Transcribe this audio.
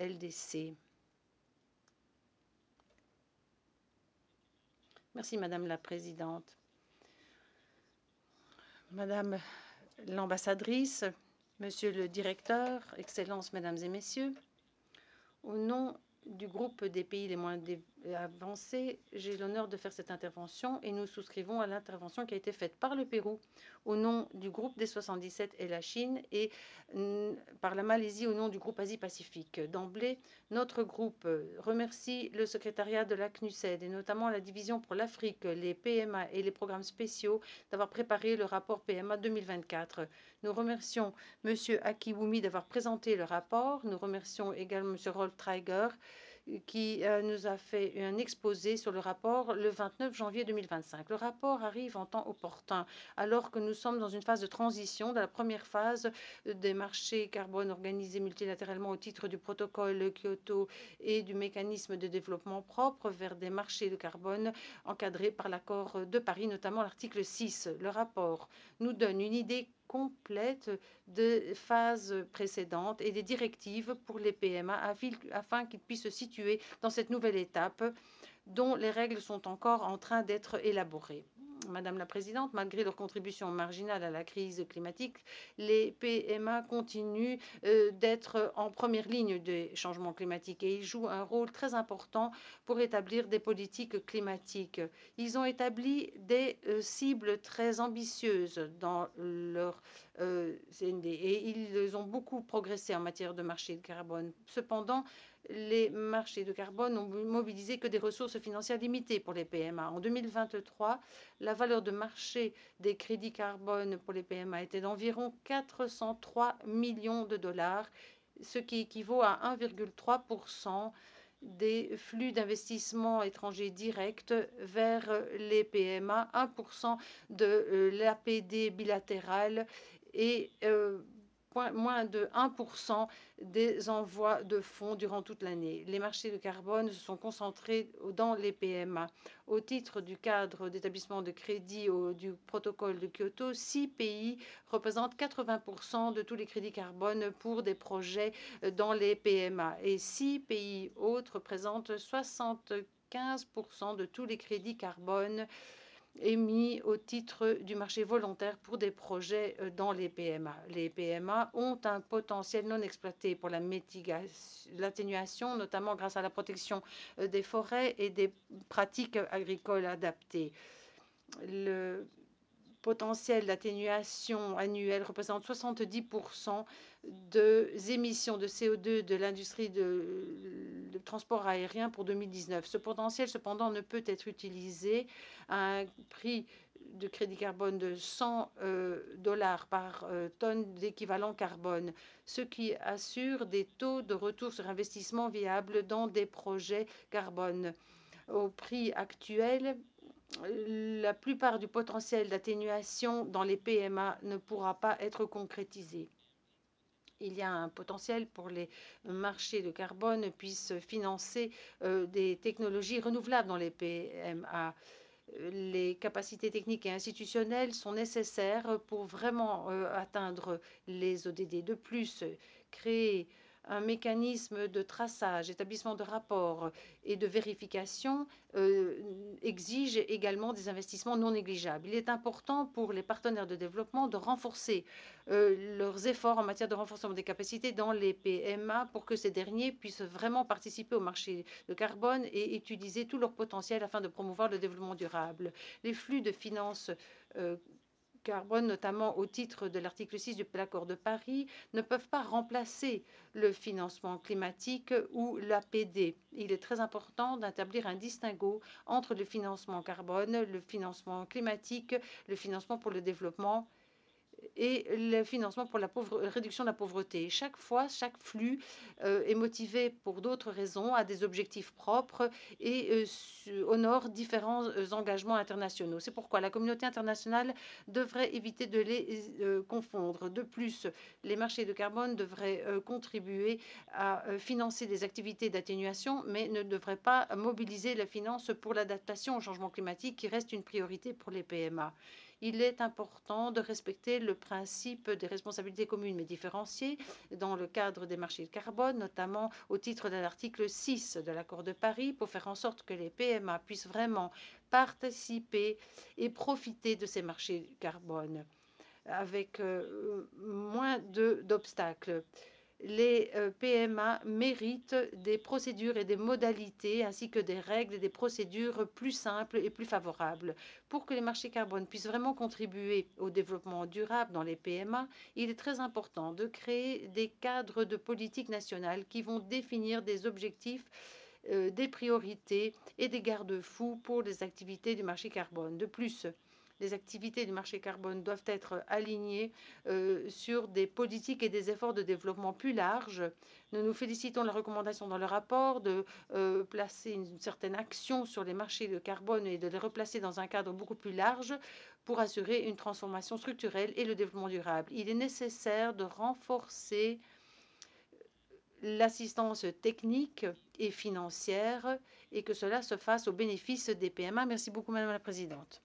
LDC. Merci, Madame la Présidente. Madame l'ambassadrice, Monsieur le Directeur, Excellences, Mesdames et Messieurs, au nom du groupe des pays les moins avancés, j'ai l'honneur de faire cette intervention et nous souscrivons à l'intervention qui a été faite par le Pérou au nom du groupe des 77 et la Chine et par la Malaisie au nom du groupe Asie-Pacifique. D'emblée, notre groupe remercie le secrétariat de la CNUSED et notamment la division pour l'Afrique, les PMA et les programmes spéciaux d'avoir préparé le rapport PMA 2024. Nous remercions M. Akiwumi d'avoir présenté le rapport. Nous remercions également M. Rolf Traeger qui nous a fait un exposé sur le rapport le 29 janvier 2025. Le rapport arrive en temps opportun, alors que nous sommes dans une phase de transition de la première phase des marchés carbone organisés multilatéralement au titre du protocole Kyoto et du mécanisme de développement propre vers des marchés de carbone encadrés par l'accord de Paris, notamment l'article 6. Le rapport nous donne une idée complète de phases précédentes et des directives pour les PMA afin qu'ils puissent se situer dans cette nouvelle étape dont les règles sont encore en train d'être élaborées. Madame la Présidente, malgré leur contribution marginale à la crise climatique, les PMA continuent d'être en première ligne des changements climatiques et ils jouent un rôle très important pour établir des politiques climatiques. Ils ont établi des cibles très ambitieuses dans leur CND et ils ont beaucoup progressé en matière de marché de carbone. Cependant, les marchés de carbone n'ont mobilisé que des ressources financières limitées pour les PMA. En 2023, la valeur de marché des crédits carbone pour les PMA était d'environ 403 millions de dollars, ce qui équivaut à 1,3% des flux d'investissement étrangers directs vers les PMA, 1% de l'APD bilatérale et moins de 1% des envois de fonds durant toute l'année. Les marchés de carbone se sont concentrés dans les PMA. Au titre du cadre d'établissement de crédit du protocole de Kyoto, 6 pays représentent 80% de tous les crédits carbone pour des projets dans les PMA et 6 pays autres représentent 75% de tous les crédits carbone émis au titre du marché volontaire pour des projets dans les PMA. Les PMA ont un potentiel non exploité pour l'atténuation, notamment grâce à la protection des forêts et des pratiques agricoles adaptées. Le potentiel d'atténuation annuelle représente 70% des émissions de CO2 de l'industrie de transport aérien pour 2019. Ce potentiel, cependant, ne peut être utilisé à un prix de crédit carbone de 100 dollars par tonne d'équivalent carbone, ce qui assure des taux de retour sur investissement viables dans des projets carbone. Au prix actuel, la plupart du potentiel d'atténuation dans les PMA ne pourra pas être concrétisé. Il y a un potentiel pour les marchés de carbone puissent financer des technologies renouvelables dans les PMA. Les capacités techniques et institutionnelles sont nécessaires pour vraiment atteindre les ODD. De plus, créer un mécanisme de traçage, établissement de rapports et de vérification exige également des investissements non négligeables. Il est important pour les partenaires de développement de renforcer leurs efforts en matière de renforcement des capacités dans les PMA pour que ces derniers puissent vraiment participer au marché de carbone et utiliser tout leur potentiel afin de promouvoir le développement durable. Les flux de finances carbone, notamment au titre de l'article 6 de l'accord de Paris, ne peuvent pas remplacer le financement climatique ou l'APD. Il est très important d'établir un distinguo entre le financement carbone, le financement climatique, le financement pour le développement et le financement pour la réduction de la pauvreté. Chaque fois, chaque flux est motivé pour d'autres raisons, a des objectifs propres et honore différents engagements internationaux. C'est pourquoi la communauté internationale devrait éviter de les confondre. De plus, les marchés de carbone devraient contribuer à financer des activités d'atténuation, mais ne devraient pas mobiliser la finance pour l'adaptation au changement climatique qui reste une priorité pour les PMA. Il est important de respecter le principe des responsabilités communes mais différenciées dans le cadre des marchés de carbone, notamment au titre de l'article 6 de l'accord de Paris, pour faire en sorte que les PMA puissent vraiment participer et profiter de ces marchés carbone avec moins d'obstacles. Les PMA méritent des procédures et des modalités ainsi que des règles et des procédures plus simples et plus favorables. Pour que les marchés carbone puissent vraiment contribuer au développement durable dans les PMA, il est très important de créer des cadres de politique nationale qui vont définir des objectifs, des priorités et des garde-fous pour les activités du marché carbone. De plus, les activités du marché carbone doivent être alignées sur des politiques et des efforts de développement plus larges. Nous nous félicitons de la recommandation dans le rapport de placer une certaine action sur les marchés de carbone et de les replacer dans un cadre beaucoup plus large pour assurer une transformation structurelle et le développement durable. Il est nécessaire de renforcer l'assistance technique et financière et que cela se fasse au bénéfice des PMA. Merci beaucoup, Madame la Présidente.